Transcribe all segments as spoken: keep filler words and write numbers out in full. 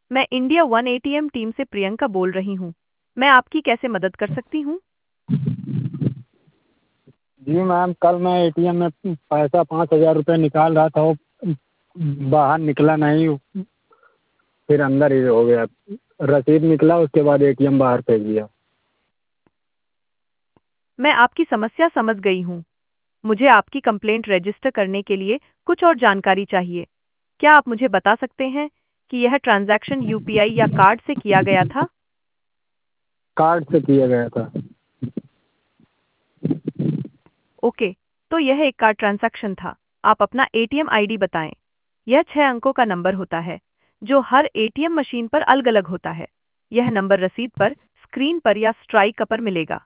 मैं India one ATM team से प्रियंका बोल रही हूँ। मैं आपकी कैसे मदद कर सकती हूँ? जी मैम, कल मैं एटीएम में पैसा पाँच हज़ार रुपये निकाल रहा था, वो बाहर निकला नहीं, फिर अंदर ही हो गया। रसीद निकला, उसके बाद एटीएम बाहर फेंक दिया। मैं आपकी समस्या समझ गई हूँ। मुझे आपकी कंप्लेंट रजिस्टर करने के लिए कुछ और जानकारी चाहिए। क्या आप मुझे बता सकते हैं कि यह ट्रांजैक्शन यूपीआई या कार्ड से किया गया था? कार्ड से किया गया था। ओके, तो यह एक कार्ड ट्रांजैक्शन था। आप अपना एटीएम आईडी बताएं। यह छह अंकों का नंबर होता है, जो हर एटीएम मशीन पर अलग-अलग होता है। यह नंबर रसीद पर, स्क्रीन पर या स्ट्राइक पर मिलेगा।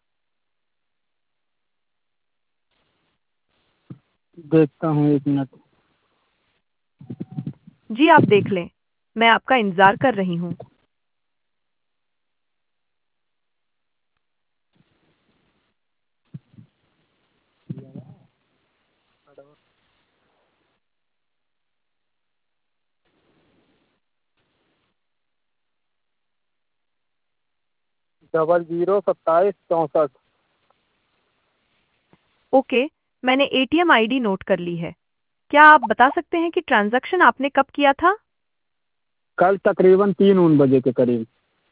देखता हूँ, एक मिनट। जी, आप देख लें। मैं आपका इंतजार कर रही हूँ। डबल जीरो सत्ताईस चौंसठ। ओके, मैंने एटीएम आईडी नोट कर ली है। क्या आप बता सकते हैं कि ट्रांजैक्शन आपने कब किया था? कल तकरीबन तीन उन बजे के करीब।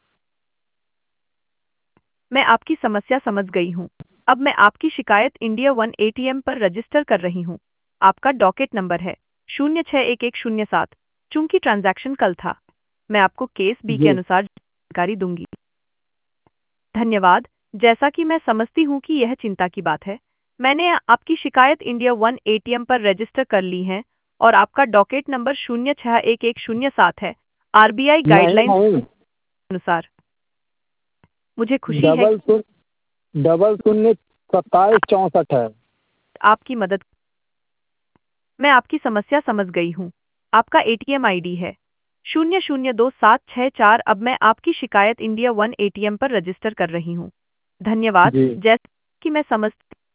मैं आपकी समस्या समझ गई हूँ। अब मैं आपकी शिकायत इंडिया वन एटीएम पर रजिस्टर कर रही हूँ। आपका डॉकेट नंबर है शून्य छः एक एक शून्य सात। चूंकि ट्रांजैक्शन कल था, मैं आपको केस बी के जी। अनुसार जानकारी दूंगी। धन्यवाद। जैसा कि मैं समझती हूँ कि यह चिंता की बात है, मैंने आपकी शिकायत इंडिया वन एटीएम पर रजिस्टर कर ली है और आपका डॉकेट नंबर शून्य छः एक एक शून्य सात है। आरबीआई नहीं गाइडलाइंस नहीं, अनुसार मुझे खुशी है डबल कि शून्य डबल शून्य सत्ताईस चौंसठ है। आपकी मदद मैं आपकी समस्या समझ गई हूँ। आपका एटीएम आईडी है शून्य शून्य दो सात छः चार। अब मैं आपकी शिकायत इंडिया वन एटीएम पर रजिस्टर कर रही हूँ। धन्यवाद। जी। जैसा कि मैं समझ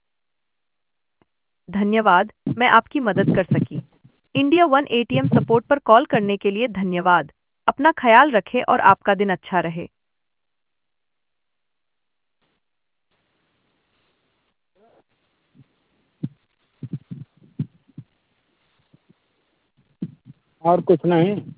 धन्यवाद, मैं आपकी मदद कर सकी। इंडिया वन एटीएम सपोर्ट पर कॉल करने के लिए धन्यवाद। अपना ख्याल रखें और आपका दिन अच्छा रहे। और कुछ नहीं।